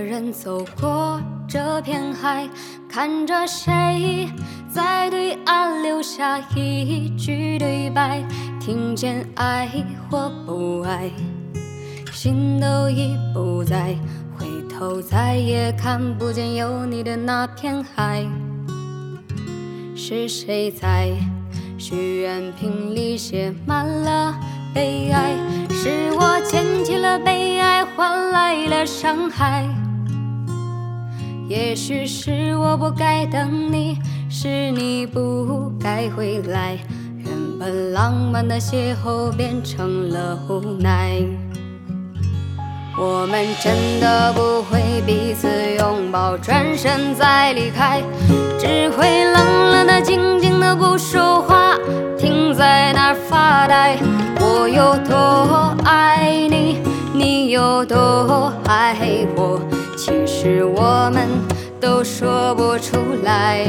人走过这片海，看着谁在对岸留下一句对白，听见爱或不爱，心都已不在，回头再也看不见有你的那片海。是谁在许愿瓶里写满了悲哀？是我捡起了悲哀，换来了伤害。也许是我不该等你，是你不该回来，原本浪漫的邂逅变成了无奈。我们真的不会彼此拥抱，转身再离开，只会冷冷的静静的不说话，停在那儿发呆。我有多爱你，你有多爱我，其实我们都说不出来。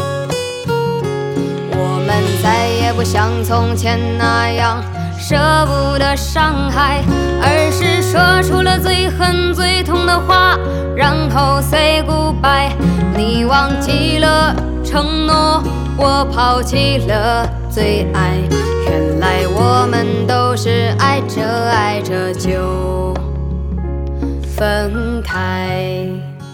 我们再也不像从前那样舍不得伤害，而是说出了最恨最痛的话，然后 say goodbye。 你忘记了承诺，我抛弃了最爱，原来我们都是爱着爱着就分开。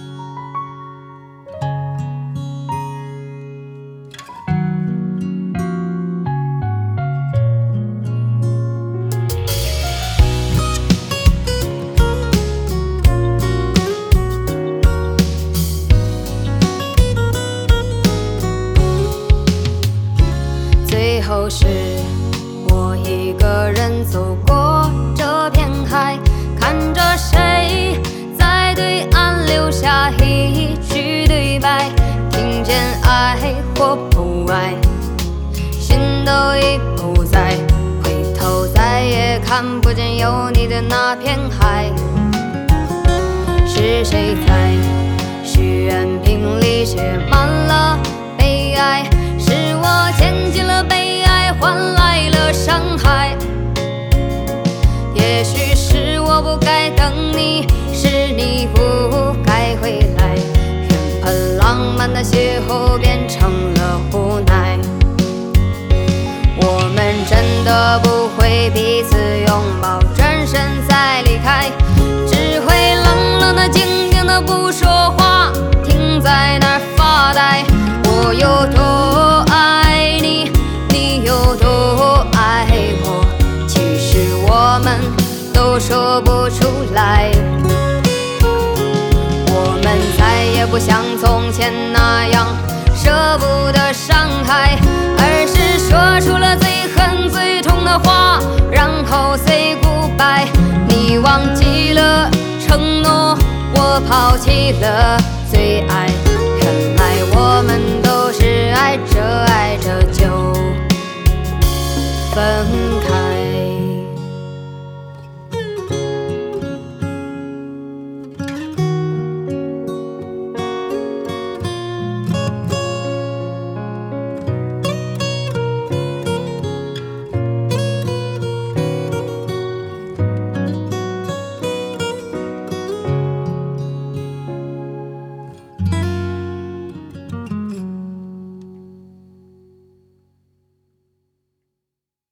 最后是我一个人走过这片海，看着谁在对岸留下一句对白，听见爱或不爱，心都已不在，回头再也看不见有你的那片海。是谁在许愿瓶里写满了悲哀？是我捡起了悲哀，换来了伤害。也许是我不该等你，是你不该回来，原本浪漫的邂逅变成了无奈。我们真的不会彼此拥抱，转身再离开，只会冷冷的静静的不说话，停在那儿发呆。我有多爱你，你有多爱我，其实我们都说不出来。我们再也不像从前那样舍不得伤害，而是说出了最恨最痛的话，然后 say goodbye。 你忘记了承诺，我抛弃了最爱，原来我们都是爱着爱着就分